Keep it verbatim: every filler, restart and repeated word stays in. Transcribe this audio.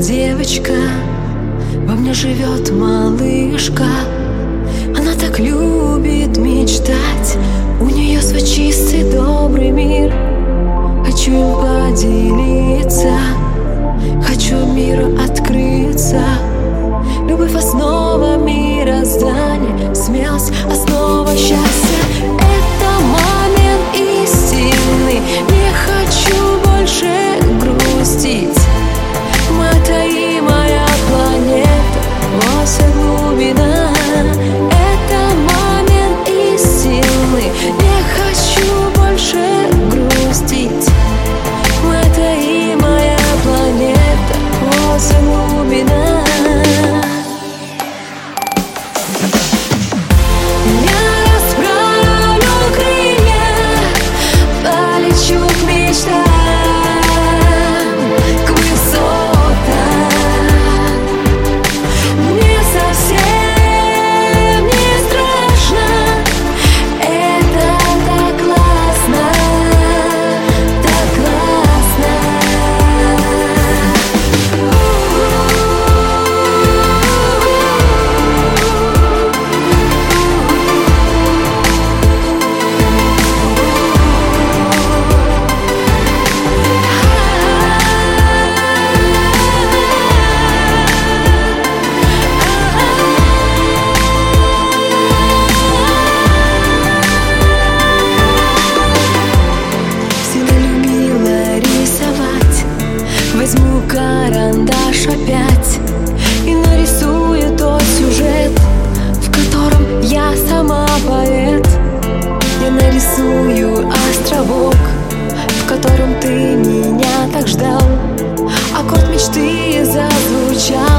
девочка, во мне живет малышка. Она так любит мечтать, у нее свой чистый добрый мир. Хочу им поделиться, хочу миру открыться. Любовь — основа мироздания, смелость — основа счастья. Это момент истины, не хочу больше грустить. Мы-то и моя планета, во вся глубина. Это момент истины, не хочу больше грустить. Мы-то и моя планета, во вся глубина. Возьму карандаш опять и нарисую тот сюжет, в котором я сама поэт. Я нарисую островок, в котором ты меня так ждал. Аккорд мечты зазвучал.